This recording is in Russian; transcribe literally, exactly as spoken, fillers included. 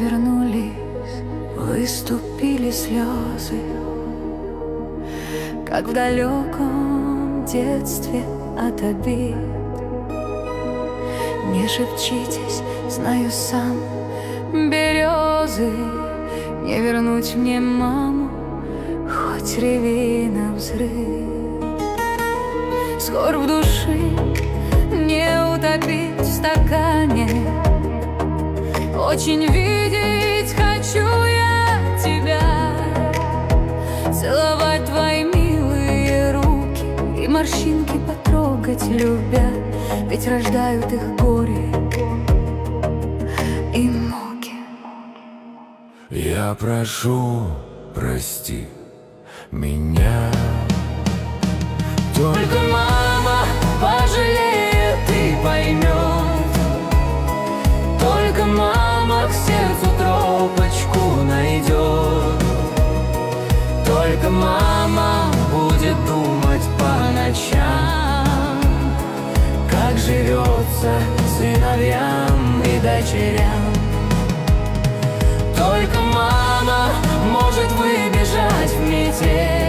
навернулись, выступили слезы, как в далеком детстве от обид. Не шепчитесь, знаю сам, березы, не вернуть мне маму, хоть реви навзрыд. Скорбь души не утопить в стакане, очень видеть хочу я тебя, целовать твои милые руки и морщинки потрогать любя, ведь рождают их горе и муки. Я прошу, прости меня, только мама пожалеет и поймет, только мама к сердцу тропочку найдет, только мама будет думать по ночам, как живется сыновьям и дочерям. Только мама может выбежать в метель